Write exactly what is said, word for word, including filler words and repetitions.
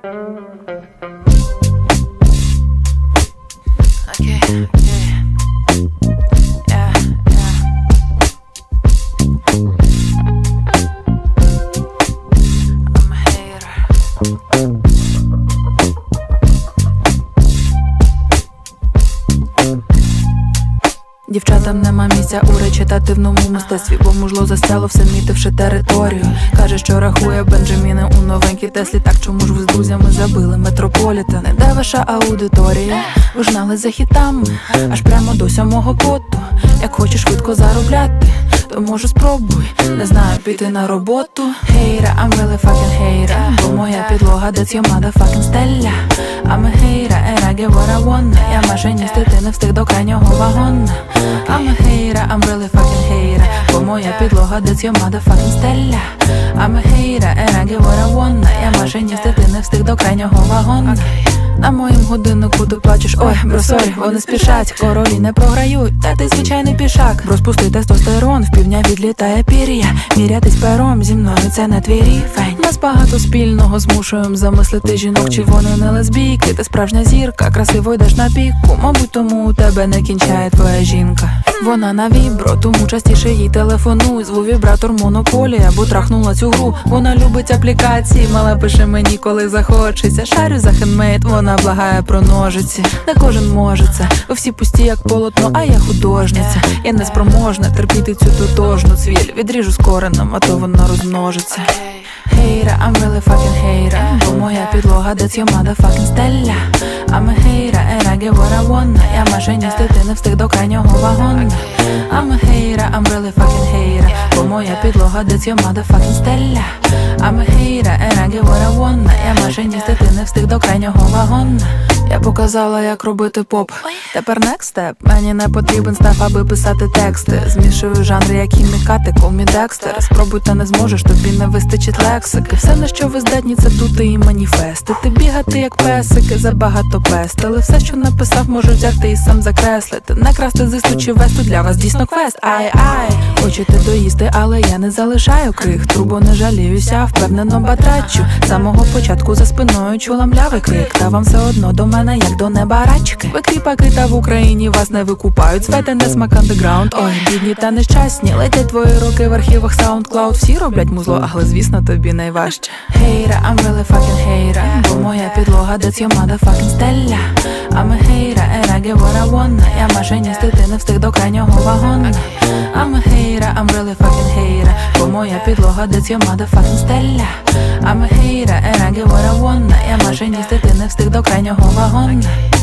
Okay, okay. Yeah, yeah. I'm a hater. Дівчатам нема місця у речитативному мистецтві, бо мужло застряло, все мітивши територію. Каже, що рахує Бенджаміни у новенькій Теслі. Так чому ж ви з друзями забили Метрополітен? Не де ваша аудиторія? Ви ж гнали за хітами аж прямо до сьомого поту. Як хочеш швидко заробляти, то може спробуй, не знаю, піти на роботу. Hater, I'm really fucking hater, бо моя підлога, that's your motherfucking стеля. I'm a hater, and I get what I want. Я майже ні з дитини встиг до крайнього вагона. I'm a hater, I'm really fucking hater, бо моя підлога, that's your motherfucking стеля. I'm a hater, and I get what I want. Я майже ні з дитини встиг до крайнього вагона. На моїм годиннику ти плачеш, ой, бро, сорі, вони спішать, королі не програють, та ти звичайний пішак. Розпусти тестостерон, в півдня відлітає пір'я. Мірятись пером зі мною, це не твій рівень. Нас багато спільного, змушуєм замислити жінок, чи вони не лесбійки. Ти справжня зірка, красиво йдеш на піку, мабуть, тому у тебе не кінчає твоя жінка. Вона на вібро, тому частіше їй телефонуй. Зву вібратор монополія, бо трахнула цю гру. Вона любить аплікації, мала пише мені, коли захочеться. Шарю за хендмейд, вона благає про ножиці. Не кожен може це, ви всі пусті як полотно, а я художниця. Я не спроможна терпіти цю тотожну цвіль. Відріжу з кореном, а то вона розмножиться. Hater, I'm really fucking hater, бо моя підлога, that's your motherfucking стеля. I'm a hater, and I get what I want. Я майже ні з дитини встиг до крайнього вагона. I'm a hater, I'm really fucking hater, бо моя підлога, that's your motherfucking стеля. I'm a hater, and I get what I want. Я майже ні з дитини встиг до крайнього вагона. Я показала, як робити поп. Тепер next step. Мені не потрібен став, аби писати тексти. Змішую жанри, як хімікати, call me Dexter. Спробуй, та не зможеш, тобі не вистачить лексики. Все, на що ви здатні, це тути і маніфести. Ти бігати, як песики, забагато пестили. Все, що написав, можу взяти і сам закреслити. Не красти зисту чи весту, для вас дійсно квест. Ай-ай, хочете доїсти, але я не залишаю крих. Трубо не жаліюся, впевнено батрачу. З самого початку за спиною чула млявий крик. Та вам все одно до мене, як до неба рачки. Ви кріпаки, та в Україні вас не викупають. Звете не смак андеграунд. Ой, бідні та нещасні. Летять твої роки в архівах SoundCloud. Всі роблять музло, але звісно тобі найважче. Hater, I'm really fucking hater, бо моя підлога, that's your motherfucking стеля. I'm a hater, and I get what I want. Я майже ні з дитини встиг до крайнього вагона. I'm a hater, I'm really fucking hater, бо моя підлога, that's your motherfucking стеля. I'm a hater, and I get what I want. Я майже ні з дитини встиг до крайнього вагона.